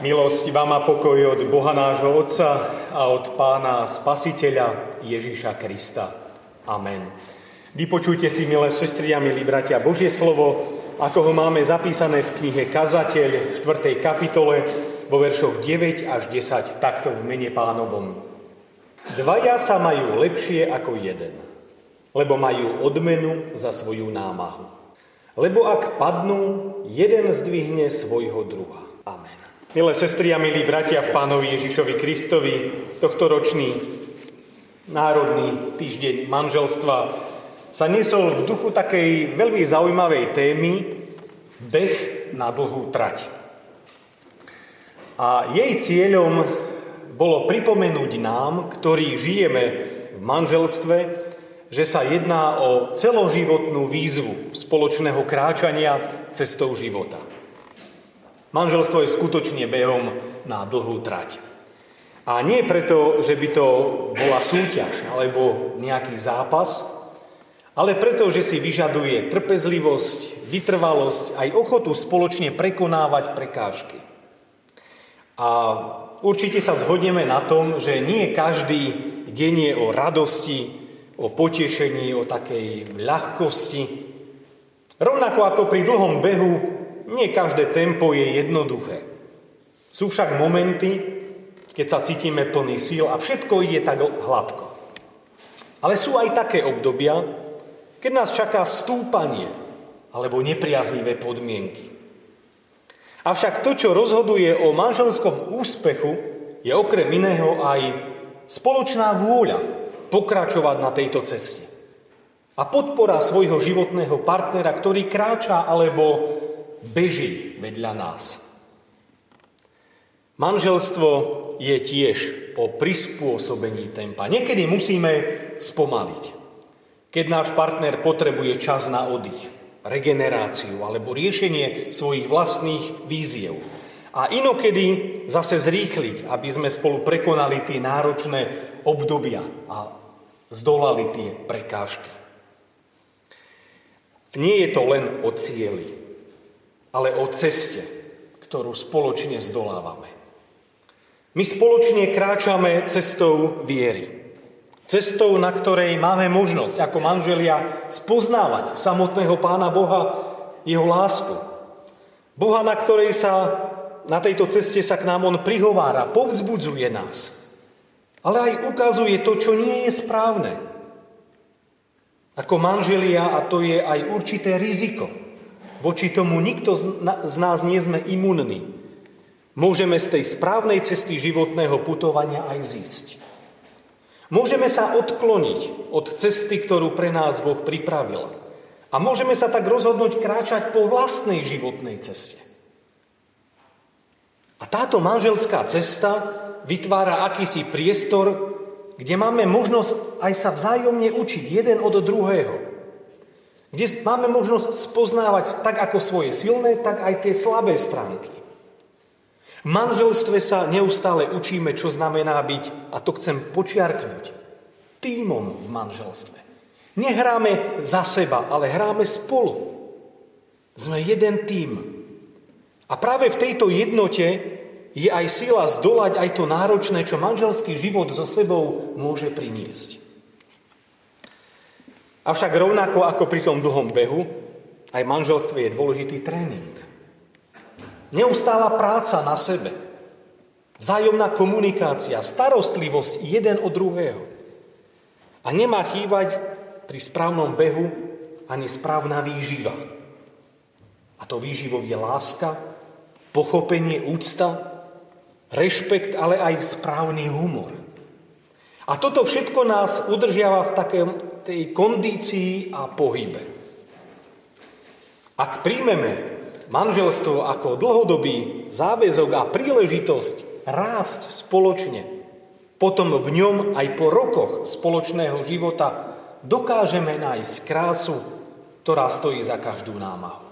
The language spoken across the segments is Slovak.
Milosť vám a pokoj od Boha nášho Otca a od Pána Spasiteľa Ježiša Krista. Amen. Vypočujte si, milé sestry a milí bratia, Božie slovo, ako ho máme zapísané v knihe Kazateľ v 4. kapitole vo veršoch 9 až 10, takto v mene Pánovom. Dvaja sa majú lepšie ako jeden, lebo majú odmenu za svoju námahu. Lebo ak padnú, jeden zdvihne svojho druha. Amen. Milé sestry a milí bratia v Pánovi Ježišovi Kristovi, tohtoročný národný týždeň manželstva sa niesol v duchu takej veľmi zaujímavej témy beh na dlhú trať. A jej cieľom bolo pripomenúť nám, ktorí žijeme v manželstve, že sa jedná o celoživotnú výzvu spoločného kráčania cestou života. Manželstvo je skutočne behom na dlhú trať. A nie preto, že by to bola súťaž alebo nejaký zápas, ale preto, že si vyžaduje trpezlivosť, vytrvalosť aj ochotu spoločne prekonávať prekážky. A určite sa zhodneme na tom, že nie každý deň je o radosti, o potešení, o takej ľahkosti. Rovnako ako pri dlhom behu, nie každé tempo je jednoduché. Sú však momenty, keď sa cítime plný síl a všetko ide tak hladko. Ale sú aj také obdobia, keď nás čaká stúpanie alebo nepriaznivé podmienky. Avšak to, čo rozhoduje o manželskom úspechu, je okrem iného aj spoločná vôľa pokračovať na tejto ceste. A podpora svojho životného partnera, ktorý kráča alebo beží vedľa nás. Manželstvo je tiež o prispôsobení tempa. Niekedy musíme spomaliť. Keď náš partner potrebuje čas na oddych, regeneráciu alebo riešenie svojich vlastných víziev. A inokedy zase zrýchliť, aby sme spolu prekonali tie náročné obdobia a zdolali tie prekážky. Nie je to len o cieli, ale o ceste, ktorú spoločne zdolávame. My spoločne kráčame cestou viery. Cestou, na ktorej máme možnosť ako manželia spoznávať samotného Pána Boha, jeho lásku. Boha, na ktorej na tejto ceste sa k nám on prihovára, povzbudzuje nás. Ale aj ukazuje to, čo nie je správne. Ako manželia, a to je aj určité riziko. Voči tomu nikto z nás nie sme imunní. Môžeme z tej správnej cesty životného putovania aj zísť. Môžeme sa odkloniť od cesty, ktorú pre nás Boh pripravil. A môžeme sa tak rozhodnúť kráčať po vlastnej životnej ceste. A táto manželská cesta vytvára akýsi priestor, kde máme možnosť aj sa vzájomne učiť jeden od druhého. Kde máme možnosť spoznávať tak ako svoje silné, tak aj tie slabé stránky. V manželstve sa neustále učíme, čo znamená byť, a to chcem počiarknúť, tímom v manželstve. Nehráme za seba, ale hráme spolu. Sme jeden tím. A práve v tejto jednote je aj sila zdolať aj to náročné, čo manželský život so sebou môže priniesť. Avšak rovnako ako pri tom dlhom behu, aj v manželstve je dôležitý tréning. Neustála práca na sebe, vzájomná komunikácia, starostlivosť jeden od druhého. A nemá chýbať pri správnom behu ani správna výživa. A to výživou je láska, pochopenie, úcta, rešpekt, ale aj správny humor. A toto všetko nás udržiava v tej kondícii a pohybe. Ak príjmeme manželstvo ako dlhodobý záväzok a príležitosť rásť spoločne, potom v ňom aj po rokoch spoločného života dokážeme nájsť krásu, ktorá stojí za každú námahu.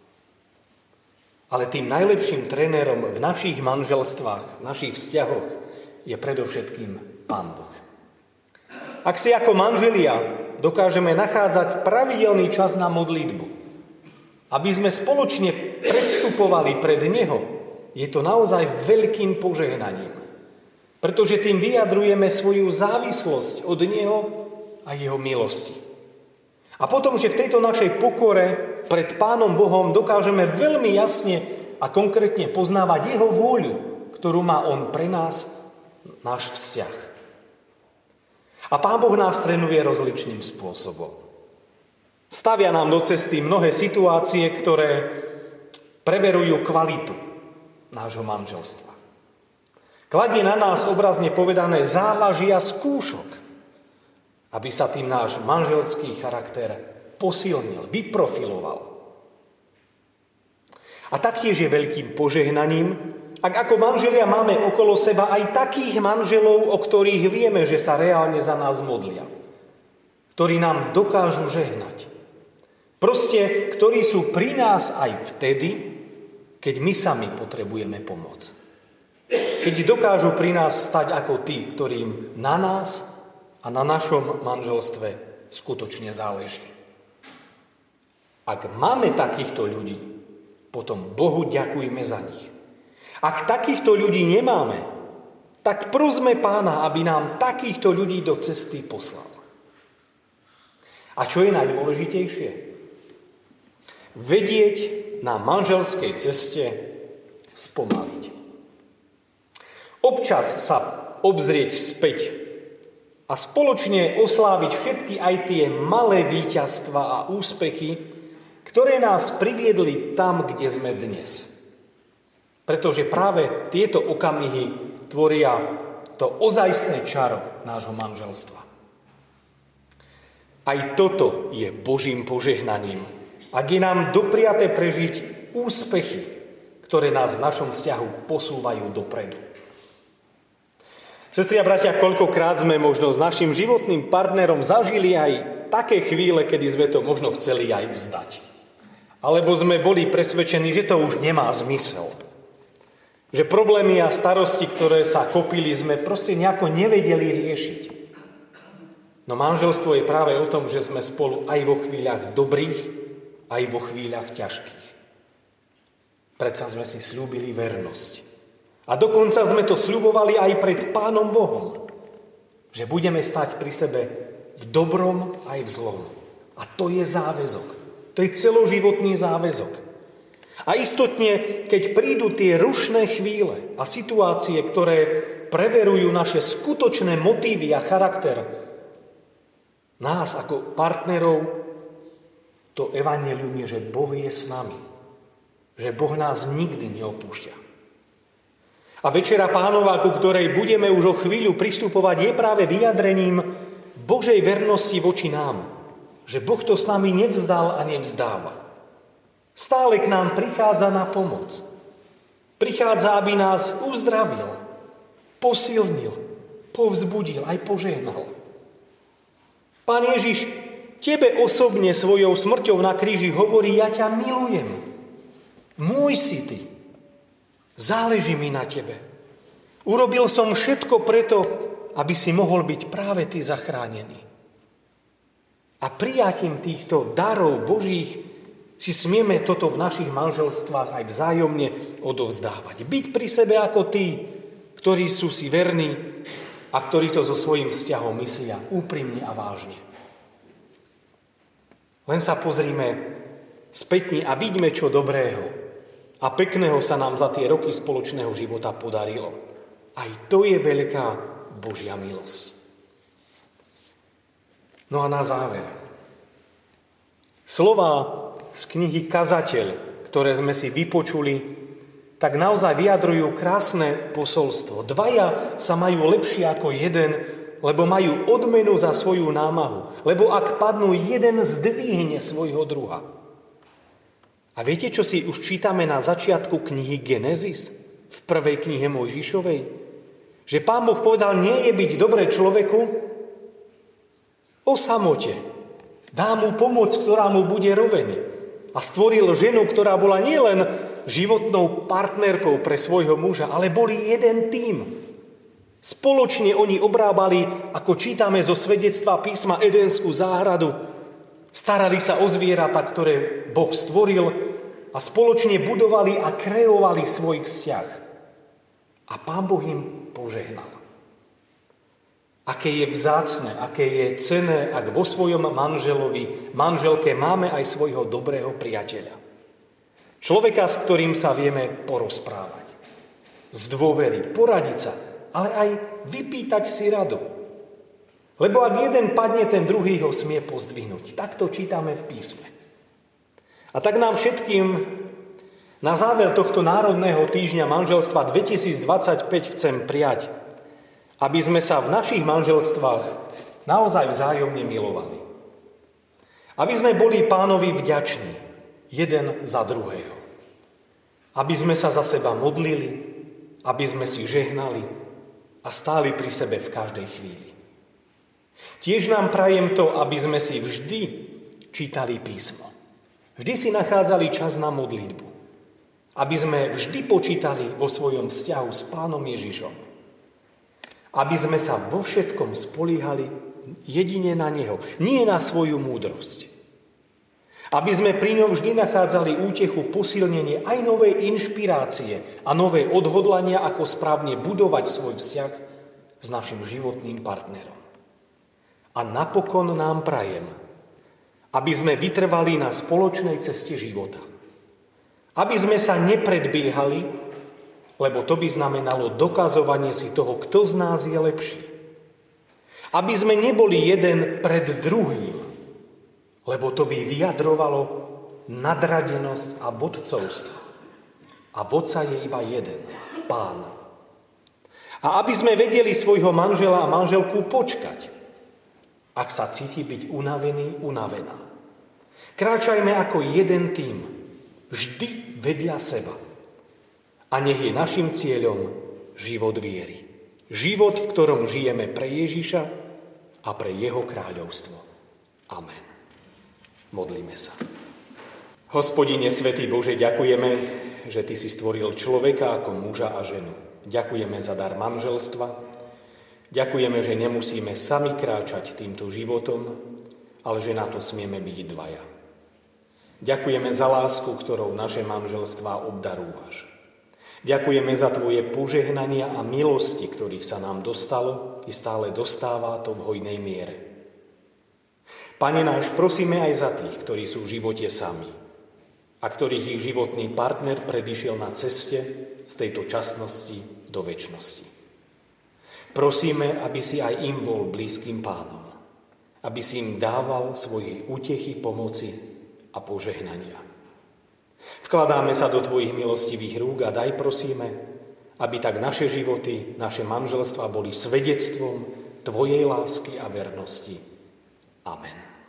Ale tým najlepším trénerom v našich manželstvách, v našich vzťahoch je predovšetkým Pán Boh. Ak si ako manželia dokážeme nachádzať pravidelný čas na modlitbu, aby sme spoločne predstupovali pred Neho je to naozaj veľkým požehnaním, pretože tým vyjadrujeme svoju závislosť od Neho a Jeho milosti. A potom, že v tejto našej pokore pred Pánom Bohom dokážeme veľmi jasne a konkrétne poznávať Jeho vôľu, ktorú má On pre nás, náš vzťah. A Pán Boh nás trénuje rozličným spôsobom. Stavia nám do cesty mnohé situácie, ktoré preverujú kvalitu nášho manželstva. Kladie na nás obrazne povedané závažia skúšok, aby sa tým náš manželský charakter posilnil, vyprofiloval. A taktiež je veľkým požehnaním, ak ako manželia máme okolo seba aj takých manželov, o ktorých vieme, že sa reálne za nás modlia, ktorí nám dokážu žehnať. Proste, ktorí sú pri nás aj vtedy, keď my sami potrebujeme pomoc. Keď dokážu pri nás stať ako tí, ktorým na nás a na našom manželstve skutočne záleží. Ak máme takýchto ľudí, potom Bohu ďakujme za nich. Ak takýchto ľudí nemáme, tak prosme Pána, aby nám takýchto ľudí do cesty poslal. A čo je najdôležitejšie? Vedieť na manželskej ceste spomaliť. Občas sa obzrieť späť a spoločne osláviť všetky aj tie malé víťazstva a úspechy, ktoré nás priviedli tam, kde sme dnes. Pretože práve tieto okamihy tvoria to ozajstné čaro nášho manželstva. Aj toto je Božím požehnaním, ak je nám dopriaté prežiť úspechy, ktoré nás v našom vzťahu posúvajú dopredu. Sestri a bratia, koľkokrát sme možno s našim životným partnerom zažili aj také chvíle, kedy sme to možno chceli aj vzdať. Alebo sme boli presvedčení, že to už nemá zmysel. Že problémy a starosti, ktoré sa kopili, sme proste nejako nevedeli riešiť. No manželstvo je práve o tom, že sme spolu aj vo chvíľach dobrých, aj vo chvíľach ťažkých. Predsa sme si sľúbili vernosť. A dokonca sme to sľubovali aj pred Pánom Bohom, že budeme stať pri sebe v dobrom aj v zlom. A to je záväzok. To je celoživotný záväzok. A istotne, keď prídu tie rušné chvíle a situácie, ktoré preverujú naše skutočné motívy a charakter, nás ako partnerov, to evanjelium je, že Boh je s nami. Že Boh nás nikdy neopúšťa. A večera Pánova, ku ktorej budeme už o chvíľu pristupovať, je práve vyjadrením Božej vernosti voči nám. Že Boh to s nami nevzdal a nevzdáva. Stále k nám prichádza na pomoc. Prichádza, aby nás uzdravil, posilnil, povzbudil, aj požehnal. Pán Ježiš tebe osobne svojou smrťou na kríži hovorí, ja ťa milujem. Môj si ty. Záleží mi na tebe. Urobil som všetko preto, aby si mohol byť práve ty zachránený. A prijatím týchto darov Božích si smieme toto v našich manželstvách aj vzájomne odovzdávať. Byť pri sebe ako tí, ktorí sú si verní a ktorí to so svojím vzťahom myslia úprimne a vážne. Len sa pozrime spätne a vidíme, čo dobrého a pekného sa nám za tie roky spoločného života podarilo. Aj to je veľká Božia milosť. No a na záver. Slová z knihy Kazateľ, ktoré sme si vypočuli, tak naozaj vyjadrujú krásne posolstvo. Dvaja sa majú lepšie ako jeden, lebo majú odmenu za svoju námahu. Lebo ak padnú, jeden zdvihne svojho druha. A viete, čo si už čítame na začiatku knihy Genesis? V prvej knihe Mojžišovej? Že Pán Boh povedal, nie je byť dobré človeku o samote. Dá mu pomoc, ktorá mu bude roveň. A stvoril ženu, ktorá bola nielen životnou partnerkou pre svojho muža, ale boli jeden tím. Spoločne oni obrábali, ako čítame zo svedectva písma, Edenskú záhradu. Starali sa o zvieratá, ktoré Boh stvoril a spoločne budovali a kreovali svoj vzťah. A Pán Boh im požehnal. Aké je vzácne, aké je cenné, ak vo svojom manželke máme aj svojho dobrého priateľa. Človeka, s ktorým sa vieme porozprávať, zdôveriť, poradiť sa, ale aj vypýtať si radu. Lebo ak jeden padne, ten druhý ho smie pozdvihnúť. Tak to čítame v písme. A tak nám všetkým na záver tohto národného týždňa manželstva 2025 chcem prijať, aby sme sa v našich manželstvách naozaj vzájomne milovali. Aby sme boli Pánovi vďační jeden za druhého. Aby sme sa za seba modlili, aby sme si žehnali a stáli pri sebe v každej chvíli. Tiež nám prajem to, aby sme si vždy čítali písmo. Vždy si nachádzali čas na modlitbu. Aby sme vždy počítali vo svojom vzťahu s Pánom Ježišom. Aby sme sa vo všetkom spoliehali jedine na Neho, nie na svoju múdrosť. Aby sme pri ňom vždy nachádzali útechu, posilnenie aj novej inšpirácie a nové odhodlania, ako správne budovať svoj vzťah s našim životným partnerom. A napokon nám prajem, aby sme vytrvali na spoločnej ceste života. Aby sme sa nepredbiehali, lebo to by znamenalo dokazovanie si toho, kto z nás je lepší. Aby sme neboli jeden pred druhým, lebo to by vyjadrovalo nadradenosť a vodcovstvo. A vodca je iba jeden, Pán. A aby sme vedeli svojho manžela a manželku počkať, ak sa cíti byť unavený, unavená. Kráčajme ako jeden tím, vždy vedľa seba. A nech je našim cieľom život viery. Život, v ktorom žijeme pre Ježiša a pre jeho kráľovstvo. Amen. Modlíme sa. Hospodine, svätý Bože, ďakujeme, že Ty si stvoril človeka ako muža a ženu. Ďakujeme za dar manželstva. Ďakujeme, že nemusíme sami kráčať týmto životom, ale že na to smieme byť dvaja. Ďakujeme za lásku, ktorou naše manželstvá obdarúvaš. Ďakujeme za Tvoje požehnania a milosti, ktorých sa nám dostalo i stále dostáva to v hojnej miere. Pane náš, prosíme aj za tých, ktorí sú v živote sami a ktorých ich životný partner predišiel na ceste z tejto časnosti do večnosti. Prosíme, aby si aj im bol blízkym Pánom, aby si im dával svojej útechy, pomoci a požehnania. Vkladáme sa do Tvojich milostivých rúk a daj, prosíme, aby tak naše životy, naše manželstvá boli svedectvom Tvojej lásky a vernosti. Amen.